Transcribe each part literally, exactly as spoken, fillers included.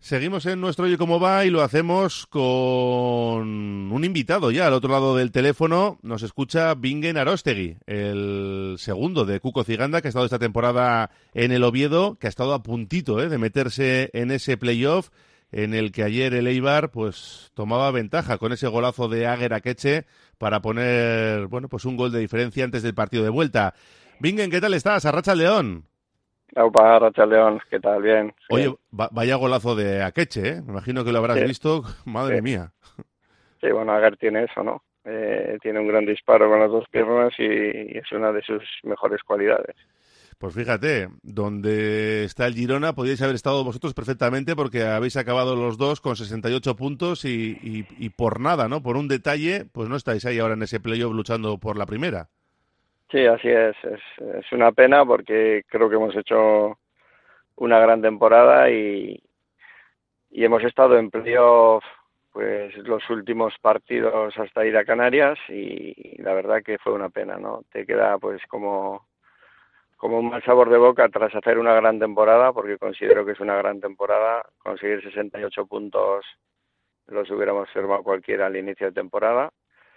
Seguimos en nuestro Oye Cómo Va y lo hacemos con un invitado ya al otro lado del teléfono. Nos escucha Bingen Aróstegui, el segundo de Cuco Ciganda, que ha estado esta temporada en el Oviedo, que ha estado a puntito ¿eh? de meterse en ese playoff en el que ayer el Eibar pues tomaba ventaja con ese golazo de Aguer Akeche para poner bueno pues un gol de diferencia antes del partido de vuelta. Bingen, ¿qué tal estás? Arracha el León. Aupa, Rachel León, ¿qué tal? Bien, Oye, bien. va- vaya golazo de Akeche, ¿eh? Me imagino que lo habrás Sí, visto. sí, Madre mía. sí, bueno, Agar tiene eso, ¿no? Eh, tiene un gran disparo con las dos piernas y, y es una de sus mejores cualidades. Pues fíjate, donde está el Girona podíais haber estado vosotros perfectamente porque habéis acabado los dos con sesenta y ocho puntos y, y, y por nada, ¿no? Por un detalle, pues no estáis ahí ahora en ese playoff luchando por la primera. Sí, así es, es, es una pena porque creo que hemos hecho una gran temporada y, y hemos estado en playoff pues los últimos partidos hasta ir a Canarias y, y la verdad que fue una pena, ¿no? Te queda pues como como un mal sabor de boca tras hacer una gran temporada, porque considero que es una gran temporada. Conseguir sesenta y ocho puntos los hubiéramos firmado cualquiera al inicio de temporada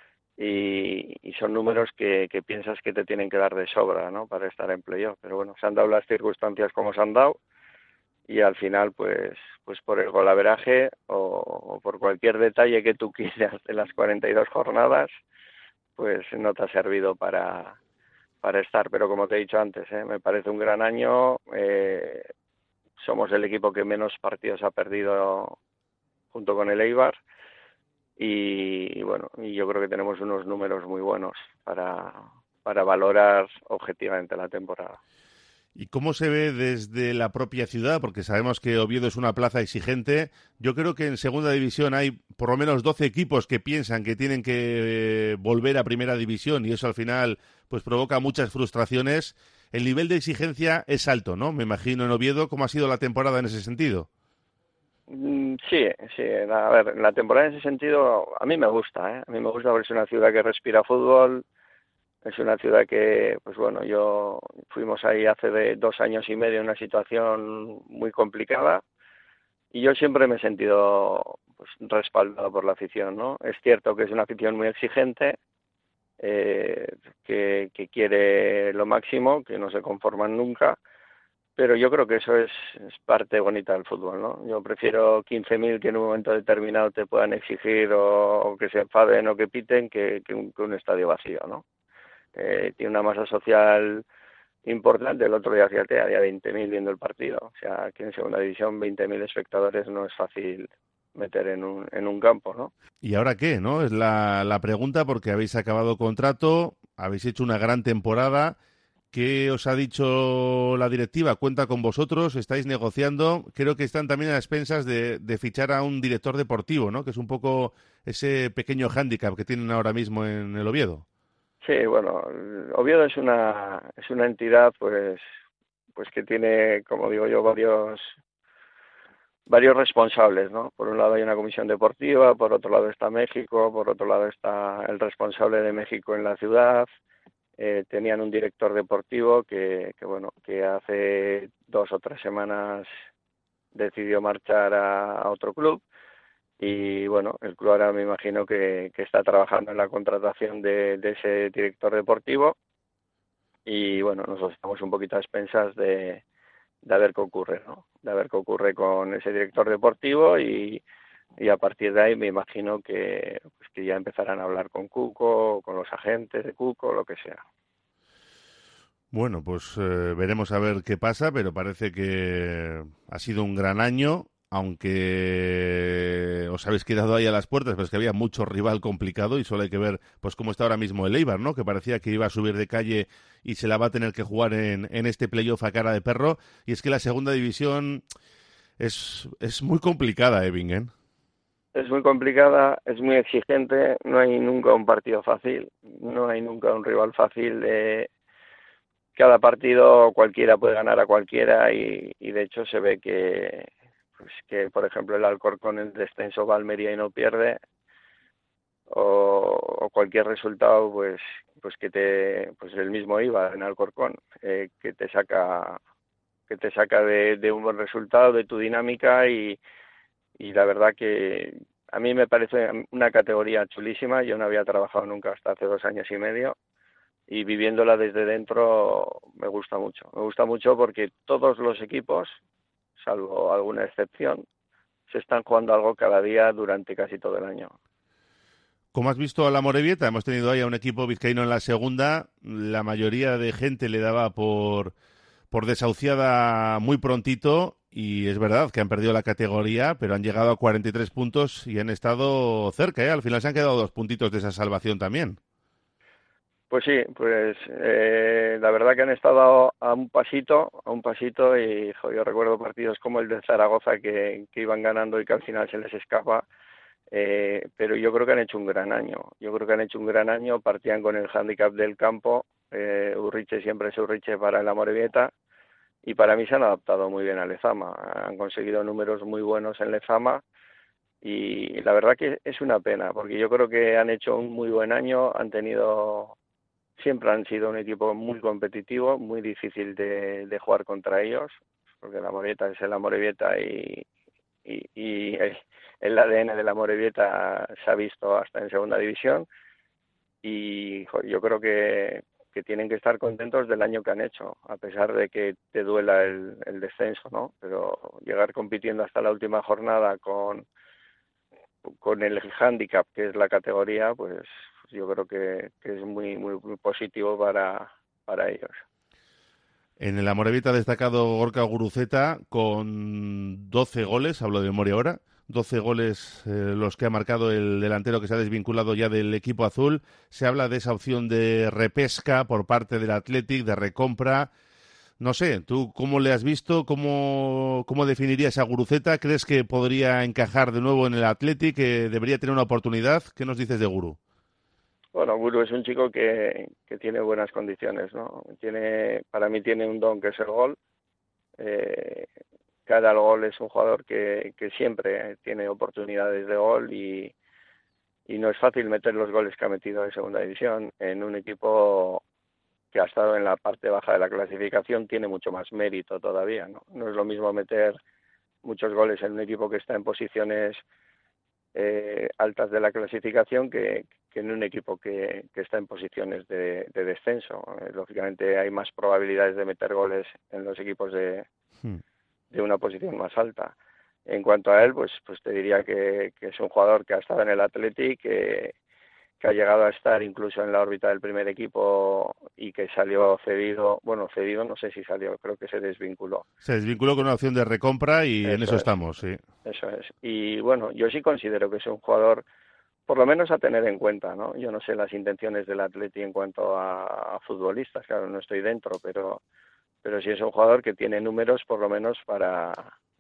y, y son números que, que piensas que te tienen que dar de sobra, ¿no? Para estar en playoff. Pero bueno, se han dado las circunstancias como se han dado y al final, pues, pues por el golaveraje o, o por cualquier detalle que tú quieras de las cuarenta y dos jornadas, pues no te ha servido para para estar, pero como te he dicho antes, ¿eh? Me parece un gran año, eh, somos el equipo que menos partidos ha perdido junto con el Eibar y, y bueno, y yo creo que tenemos unos números muy buenos para, para valorar objetivamente la temporada. ¿Y cómo se ve desde la propia ciudad? Porque sabemos que Oviedo es una plaza exigente. Yo creo que en segunda división hay por lo menos doce equipos que piensan que tienen que eh, volver a primera división y eso al final pues provoca muchas frustraciones. El nivel de exigencia es alto, ¿no? Me imagino en Oviedo. ¿Cómo ha sido la temporada en ese sentido? Mm, Sí, sí, a ver, la temporada en ese sentido a mí me gusta, ¿eh? A mí me gusta porque es una ciudad que respira fútbol, es una ciudad que, pues bueno, yo fuimos ahí hace de dos años y medio en una situación muy complicada y yo siempre me he sentido pues, respaldado por la afición, ¿no? Es cierto que es una afición muy exigente, eh, que, que quiere lo máximo, que no se conforman nunca, pero yo creo que eso es, es parte bonita del fútbol, ¿no? Yo prefiero quince mil que en un momento determinado te puedan exigir o, o que se enfaden o que piten que, que, un, que un estadio vacío, ¿no? Eh, tiene una masa social importante. El otro día, fíjate, había veinte mil viendo el partido. O sea, aquí en segunda división veinte mil espectadores no es fácil meter en un, en un campo, ¿no? ¿Y ahora qué, no? Es la, la pregunta porque habéis acabado contrato, habéis hecho una gran temporada. ¿Qué os ha dicho la directiva? ¿Cuenta con vosotros? ¿Estáis negociando? Creo que están también a expensas de, de fichar a un director deportivo, ¿no? Que es un poco ese pequeño hándicap que tienen ahora mismo en el Oviedo. Sí, bueno, Oviedo es una, es una entidad, pues, pues que tiene, como digo yo, varios varios responsables, ¿no? Por un lado hay una comisión deportiva, por otro lado está México, por otro lado está el responsable de México en la ciudad. Eh, tenían un director deportivo que, que, bueno, que hace dos o tres semanas decidió marchar a, a otro club y, bueno, el club ahora me imagino que, que está trabajando en la contratación de, de ese director deportivo y, bueno, nosotros estamos un poquito a expensas de, de a ver qué ocurre, ¿no? De a ver qué ocurre con ese director deportivo y, y a partir de ahí me imagino que, pues que ya empezarán a hablar con Cuco, con los agentes de Cuco, lo que sea. Bueno, pues eh, veremos a ver qué pasa, pero parece que ha sido un gran año, aunque os habéis quedado ahí a las puertas, pero es que había mucho rival complicado y solo hay que ver pues cómo está ahora mismo el Eibar, ¿no? Que parecía que iba a subir de calle y se la va a tener que jugar en, en este playoff a cara de perro. Y es que la segunda división es, es muy complicada, eh, Bingen. Es muy complicada, es muy exigente, no hay nunca un partido fácil, no hay nunca un rival fácil. Eh, cada partido cualquiera puede ganar a cualquiera y, y de hecho se ve que, pues que, por ejemplo, el Alcorcón en el descenso va a Almería y no pierde, o, o cualquier resultado pues pues que te pues el mismo iba en Alcorcón, eh, que te saca que te saca de, de un buen resultado, de tu dinámica y, y la verdad que a mí me parece una categoría chulísima. Yo no había trabajado nunca hasta hace dos años y medio y viviéndola desde dentro me gusta mucho. Me gusta mucho porque todos los equipos, salvo alguna excepción, se están jugando algo cada día durante casi todo el año. Como has visto a la Amorebieta, hemos tenido ahí a un equipo vizcaíno en la segunda. La mayoría de gente le daba por, por desahuciada muy prontito y es verdad que han perdido la categoría, pero han llegado a cuarenta y tres puntos y han estado cerca, ¿eh? Al final se han quedado dos puntitos de esa salvación también. Pues sí, pues eh, la verdad que han estado a un pasito, a un pasito y jo, yo recuerdo partidos como el de Zaragoza que, que iban ganando y que al final se les escapa, eh, pero yo creo que han hecho un gran año. Yo creo que han hecho un gran año, partían con el hándicap del campo, eh, Urriche siempre es Urriche para el Amorebieta y para mí se han adaptado muy bien a Lezama, han conseguido números muy buenos en Lezama y la verdad que es una pena porque yo creo que han hecho un muy buen año, han tenido... Siempre han sido un equipo muy competitivo, muy difícil de, de jugar contra ellos, porque la Amorebieta es el Amorebieta y, y, y el A D N de la Amorebieta se ha visto hasta en segunda división y jo, yo creo que, que tienen que estar contentos del año que han hecho, a pesar de que te duela el, el descenso, ¿no? Pero llegar compitiendo hasta la última jornada con, con el hándicap que es la categoría, pues yo creo que, que es muy, muy muy positivo para, para ellos. En el Amorebieta ha destacado Gorka Guruceta con doce goles, hablo de memoria ahora, doce goles eh, los que ha marcado el delantero que se ha desvinculado ya del equipo azul. Se habla de esa opción de repesca por parte del Athletic, de recompra. No sé, ¿tú cómo le has visto? ¿Cómo, cómo definirías a Guruceta? ¿Crees que podría encajar de nuevo en el Athletic? ¿Que debería tener una oportunidad? ¿Qué nos dices de Guru? Bueno, Guru es un chico que, que tiene buenas condiciones, ¿no? Tiene, para mí tiene un don que es el gol. Eh, cara al gol es un jugador que, que siempre tiene oportunidades de gol y, y no es fácil meter los goles que ha metido en segunda división en un equipo que ha estado en la parte baja de la clasificación. Tiene mucho más mérito todavía, ¿no? No es lo mismo meter muchos goles en un equipo que está en posiciones eh, altas de la clasificación que, que en un equipo que, que está en posiciones de, de descenso. Eh, lógicamente hay más probabilidades de meter goles en los equipos de, Hmm. de una posición más alta. En cuanto a él, pues pues te diría que, que es un jugador que ha estado en el Athletic, que, que ha llegado a estar incluso en la órbita del primer equipo y que salió cedido, bueno, cedido no sé si salió, creo que se desvinculó. Se desvinculó con una opción de recompra y en eso Eso es, estamos, sí. eso es. Y bueno, yo sí considero que es un jugador por lo menos a tener en cuenta, ¿no? Yo no sé las intenciones del Atleti en cuanto a, a futbolistas, claro, no estoy dentro, pero pero sí es un jugador que tiene números por lo menos para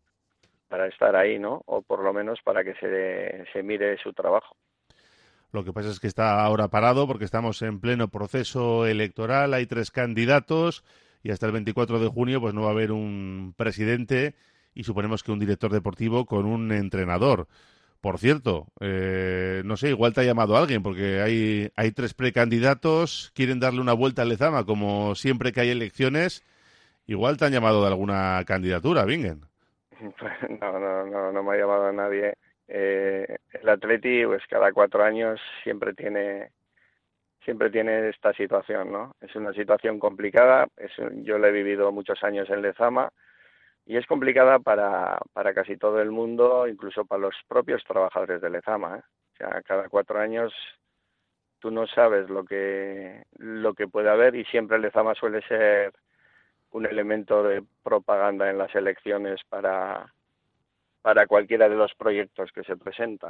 para estar ahí, ¿no? O por lo menos para que se, se mire su trabajo. Lo que pasa es que está ahora parado porque estamos en pleno proceso electoral, hay tres candidatos y hasta el veinticuatro de junio pues no va a haber un presidente y suponemos que un director deportivo con un entrenador. Por cierto, eh, no sé, igual te ha llamado alguien porque hay, hay tres precandidatos, quieren darle una vuelta al Lezama como siempre que hay elecciones. Igual te han llamado de alguna candidatura, Bingen. No, no, no, no me ha llamado nadie. Eh, el Atleti, pues cada cuatro años siempre tiene siempre tiene esta situación, ¿no? Es una situación complicada. Es un, yo la he vivido muchos años en Lezama y es complicada para para casi todo el mundo, incluso para los propios trabajadores de Lezama, ¿eh? O sea, cada cuatro años tú no sabes lo que lo que puede haber y siempre Lezama suele ser un elemento de propaganda en las elecciones para, para cualquiera de los proyectos que se presentan.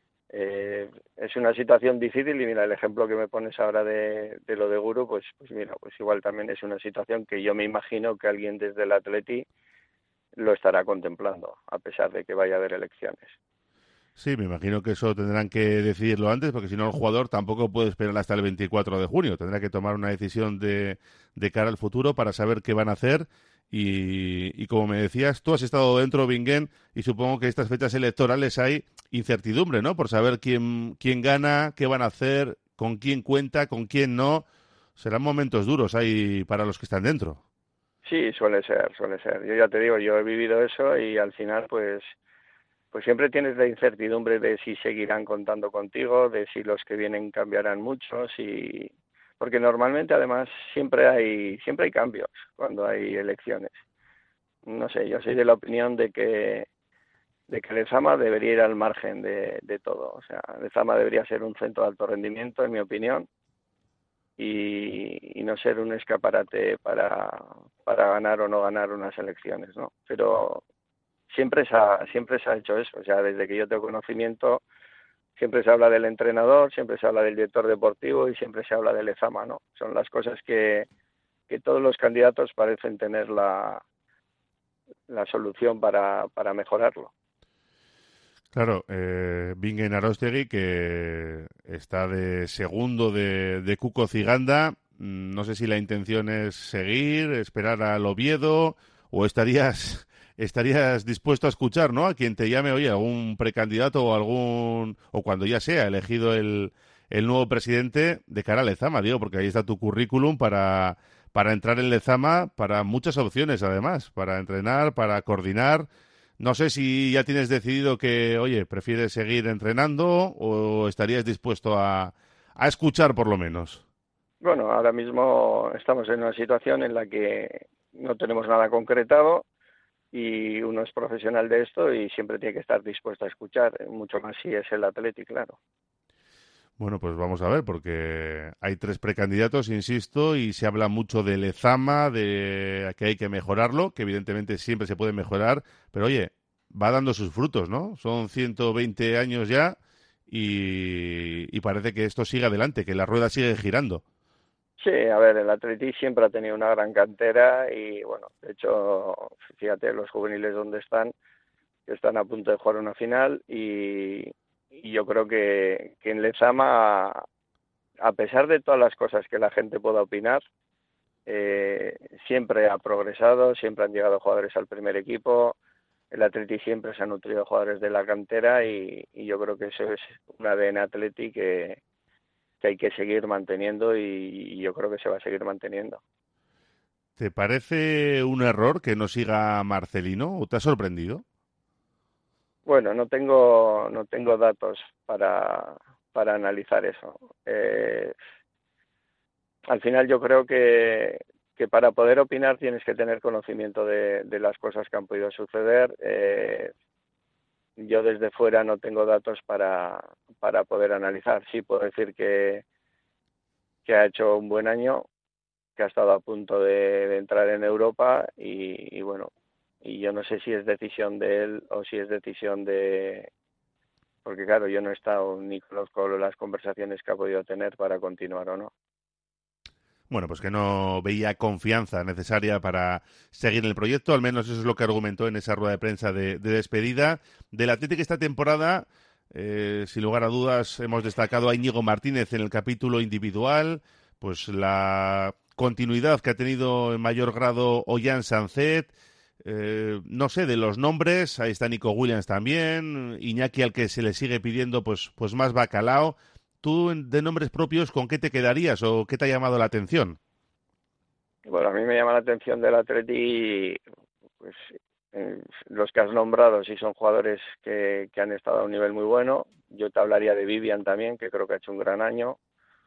Eh, es una situación difícil y mira, el ejemplo que me pones ahora de, de lo de Guru, pues, pues mira, pues igual también es una situación que yo me imagino que alguien desde el Atleti lo estará contemplando, a pesar de que vaya a haber elecciones. Sí, me imagino que eso tendrán que decidirlo antes, porque si no el jugador tampoco puede esperar hasta el veinticuatro de junio. Tendrá que tomar una decisión de, de cara al futuro para saber qué van a hacer. Y, y como me decías, tú has estado dentro, Bingen, y supongo que estas fechas electorales hay incertidumbre, ¿no? Por saber quién, quién gana, qué van a hacer, con quién cuenta, con quién no. Serán momentos duros ahí para los que están dentro. Sí, suele ser, suele ser. Yo ya te digo, yo he vivido eso y al final, pues pues siempre tienes la incertidumbre de si seguirán contando contigo, de si los que vienen cambiarán mucho, si porque normalmente además siempre hay siempre hay cambios cuando hay elecciones. No sé, yo soy de la opinión de que de que Lezama debería ir al margen de, de todo. O sea, Lezama debería ser un centro de alto rendimiento, en mi opinión, y, y no ser un escaparate para, para ganar o no ganar unas elecciones, ¿no? Pero siempre se ha, siempre se ha hecho eso. O sea, desde que yo tengo conocimiento, siempre se habla del entrenador, siempre se habla del director deportivo y siempre se habla de Lezama, ¿no? Son las cosas que, que todos los candidatos parecen tener la, la solución para, para mejorarlo. Claro, eh, Bingen Arostegui, que está de segundo de, de Cuco Ciganda, mm, no sé si la intención es seguir, esperar al Oviedo, o estarías estarías dispuesto a escuchar, ¿no? A quien te llame, oye, algún precandidato o algún o cuando ya sea elegido el, el nuevo presidente de cara a Lezama, digo, porque ahí está tu currículum para para entrar en Lezama, para muchas opciones además, para entrenar, para coordinar. No sé si ya tienes decidido que, oye, prefieres seguir entrenando o estarías dispuesto a, a escuchar por lo menos. Bueno, ahora mismo estamos en una situación en la que no tenemos nada concretado y uno es profesional de esto y siempre tiene que estar dispuesto a escuchar, mucho más si es el Atleti, claro. Bueno, pues vamos a ver, porque hay tres precandidatos, insisto, y se habla mucho de Lezama, de que hay que mejorarlo, que evidentemente siempre se puede mejorar, pero oye, va dando sus frutos, ¿no? Son ciento veinte años ya y, y parece que esto sigue adelante, que la rueda sigue girando. Sí, a ver, el Atleti siempre ha tenido una gran cantera y bueno, de hecho, fíjate los juveniles donde están, que están a punto de jugar una final y, y yo creo que, que en Lezama, a pesar de todas las cosas que la gente pueda opinar, eh, siempre ha progresado, siempre han llegado jugadores al primer equipo, el Atleti siempre se ha nutrido de jugadores de la cantera y, y yo creo que eso es un A D N Atleti que, que hay que seguir manteniendo y, y yo creo que se va a seguir manteniendo. ¿Te parece un error que no siga Marcelino o te ha sorprendido? Bueno, no tengo no tengo datos para, para analizar eso. Eh, al final yo creo que, que para poder opinar tienes que tener conocimiento de, de las cosas que han podido suceder. Eh, yo desde fuera no tengo datos para, para poder analizar. Sí puedo decir que, que ha hecho un buen año, que ha estado a punto de, de entrar en Europa y, y bueno, y yo no sé si es decisión de él o si es decisión de, porque claro, yo no he estado ni conozco las conversaciones que ha podido tener para continuar o no. Bueno, pues que no veía confianza necesaria para seguir en el proyecto, al menos eso es lo que argumentó en esa rueda de prensa de, de despedida. Del Atlético esta temporada, eh, sin lugar a dudas, hemos destacado a Íñigo Martínez en el capítulo individual, pues la continuidad que ha tenido en mayor grado Ollán Sancet, eh, no sé, de los nombres, ahí está Nico Williams también, Iñaki al que se le sigue pidiendo pues, pues más bacalao. Tú, de nombres propios, ¿con qué te quedarías o qué te ha llamado la atención? Bueno, a mí me llama la atención del Atleti, pues eh, los que has nombrado, sí son jugadores que, que han estado a un nivel muy bueno. Yo te hablaría de Vivian también, que creo que ha hecho un gran año.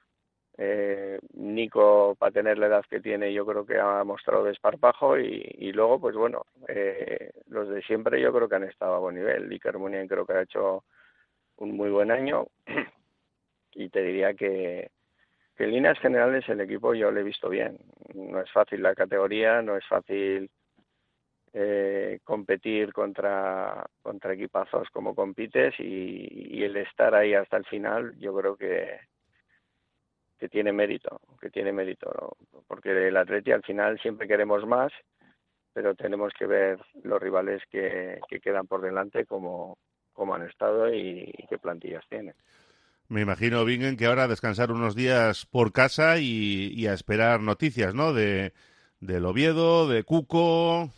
Eh, Nico, para tener la edad que tiene, yo creo que ha mostrado desparpajo y, y luego, pues bueno, eh, los de siempre yo creo que han estado a buen nivel. Iker Muniain creo que ha hecho un muy buen año y te diría que, que en líneas generales el equipo yo lo he visto bien. No es fácil la categoría, no es fácil eh, competir contra, contra equipazos como compites y, y el estar ahí hasta el final yo creo que que tiene mérito, que tiene mérito, ¿no? Porque el Atleti al final siempre queremos más, pero tenemos que ver los rivales que, que quedan por delante como, como han estado y, y qué plantillas tienen. Me imagino, Bingen, que ahora a descansar unos días por casa y, y a esperar noticias, ¿no? De del Oviedo, de Cuco,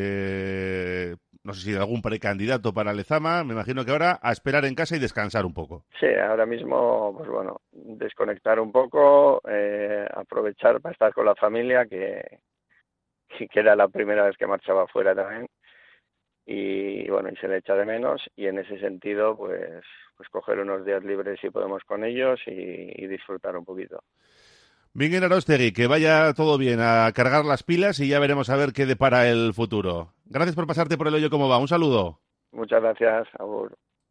de no sé si de algún precandidato para Lezama. Me imagino que ahora a esperar en casa y descansar un poco. Sí, ahora mismo, pues bueno, desconectar un poco, eh, aprovechar para estar con la familia, que, que era la primera vez que marchaba fuera también, y bueno, y se le echa de menos, y en ese sentido pues pues coger unos días libres si podemos con ellos y, y disfrutar un poquito. Bingen Arostegui, que vaya todo bien, a cargar las pilas y ya veremos a ver qué depara el futuro. Gracias por pasarte por el hoyo como va. Un saludo. Muchas gracias, Agur.